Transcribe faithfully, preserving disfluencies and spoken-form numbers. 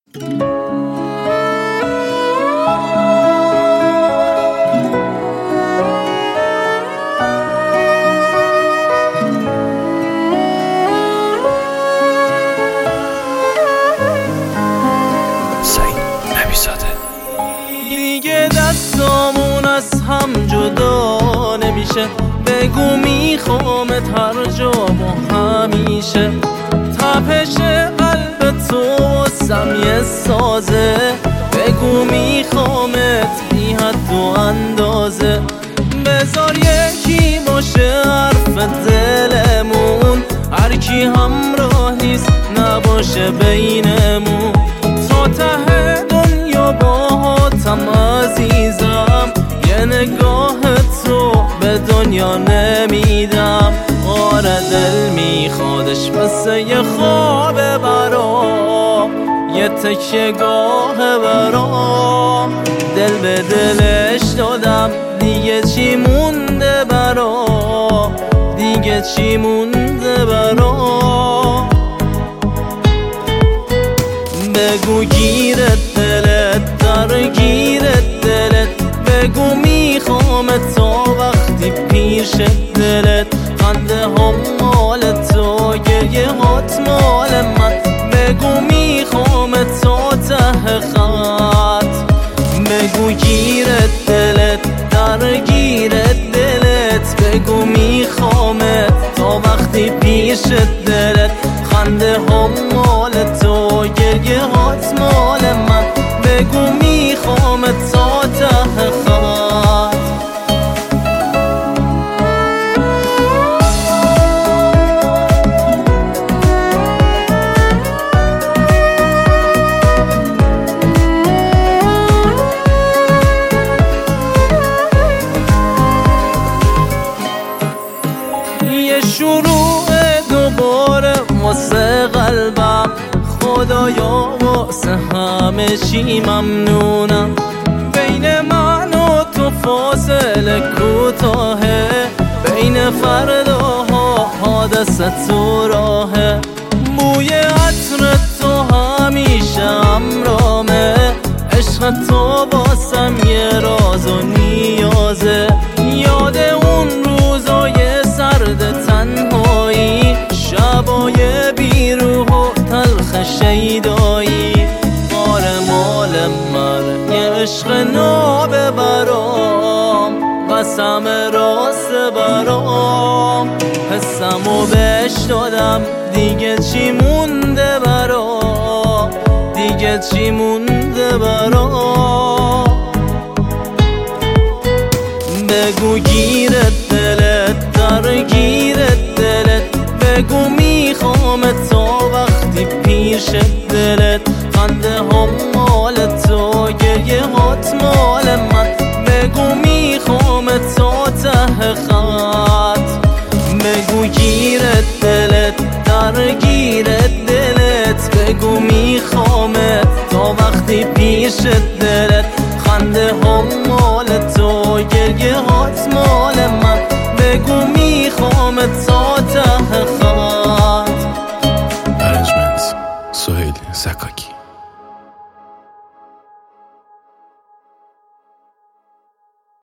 دیگه دستامون از هم جدا نمیشه، بگو میخوامت هر جا و همیشه. تپش قلب تو واسم یه سازه، بگو میخوامت بی حد و اندازه. بذار یکی باشه حرف دلمون، هر کی همراه نیست نباشه بینمون. تا ته دنیا باهاتم عزیزم، یه نگاه تو به دنیا نمیدم. آره دل میخوادش واسه یه خواب برام، یه تکیه گاه برام. دل به دلش دادم، دیگه چی مونده برام، دیگه چی مونده برام. بگو گیرت دلت، درگیرت دلت، بگو میخوامت تا وقتی پیش دلت. خنده هم مال تو، گریه هات مال من، بگو میخوامت تا ته خط. بگو گیرت دلت، درگیرت دلت، بگو میخوامت تا وقتی پیش دلت. خنده هم مال تو، گریه هات مال من، بگو میخوامت تا ته خط. یه شروع دوباره واسه قلبم، خدایا واسه همه چی ممنونم. بین من و تو فاصله کوتاهه، بین فرداها حادثه تو راهه. بوی عطر تو همیشه همرامه، عشق تو واسم یه راز و نیازه. یاد اون روزای سرد تنهایی، شبای بیروح و تلخ شیدایی. آره مال من یه عشق ناب برام، قسم راست برام. حسمو بهش دادم، دیگه چی مونده برام، دیگه چی مونده برام. بگو گیرت دلت، درگیرت دلت، بگو میخوامت تا وقتی پیش دلت. خنده هم مال تو، گریه هات مال من، بگو میخوامت تا ته خط. بگو گیرت دلت، درگیرت دلت، بگو میخوامت تا وقتی پیش